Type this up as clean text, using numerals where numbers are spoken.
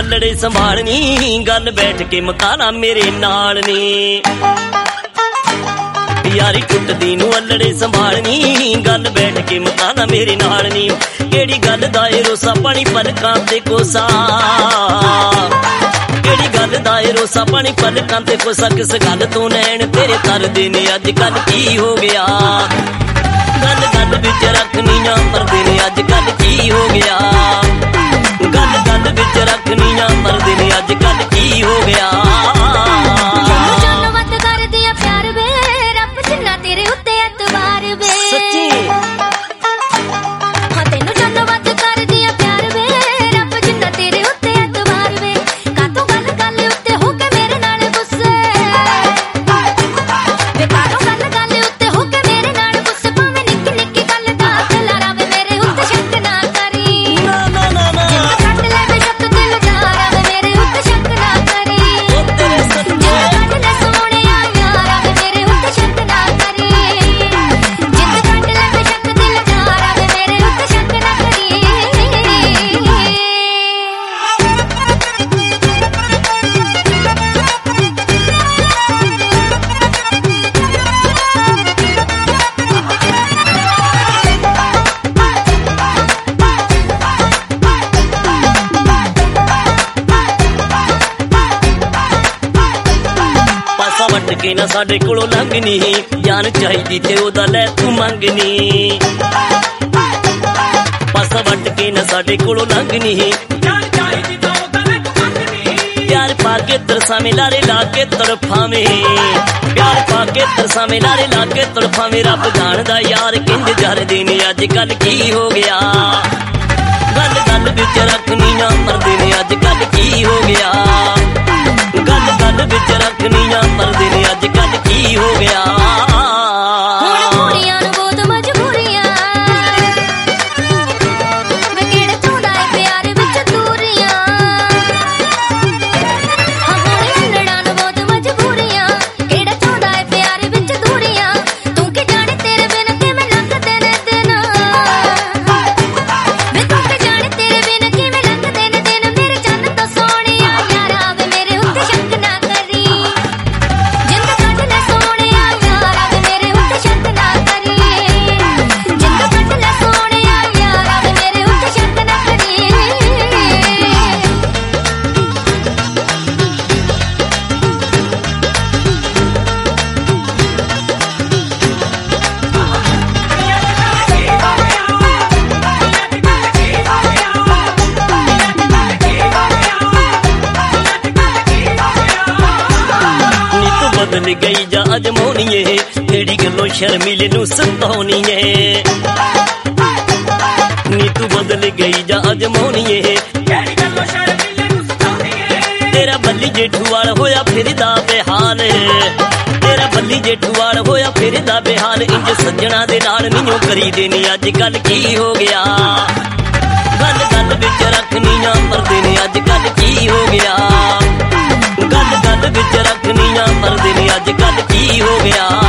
अल्लड़े संभालनी गल बैठ के मकाना मेरे नाल नी यारी टुटदी नू अल्लड़े संभालनी गल बैठ के मकाना मेरे नाल नी केड़ी गल दा ए रोसा पानी पलकां ते कोसा केड़ी गल दा ए रोसा पानी पलकां ते कोसा किस गल तो नैन तेरे तरदे ने अज कल की हो गया गल गल विच रखनियां मरदे ने अज कल की हो गया गल गल विच रखनियां मरदे ने अज कल की हो गया वट के ना साडे कोलों लंघनी जान चाहिदी ते ओदा लै तू मंगनी पासा वट के ना साडे कोलों लंघनी जान चाहिदी ते ओदा लै तू मंगनी प्यार पाके तरसावे लारे लाके तड़फावे प्यार पाके तरसावे लारे लाके तड़फावे रब जानदा यार किंज जरदे ने अज कल की हो गया गल गल विच रखनियां मरदे ने अज कल की हो गया गल गल विच रखनियां मरदे ने अज कल की हो गया बदल गई जा अजमोनीए तेरी गलों शर्मिले नू सताउनीए नी तू बदल गई जा अजमोनीए तेरी गलों शर्मिले नू सताउनीए तेरा बल्ली जेठूवाल होया फिरदा बेहाल तेरा बल्ली जेठूवाल होया फिरदा बेहाल इंज सज्जणा दे नाल नीओ करी देनी अज कल की हो गया गल गल विच रखनियां मरदे ने अज कल की हो गया गल गल विच रखनियां मरदे ने अज कल की हो गया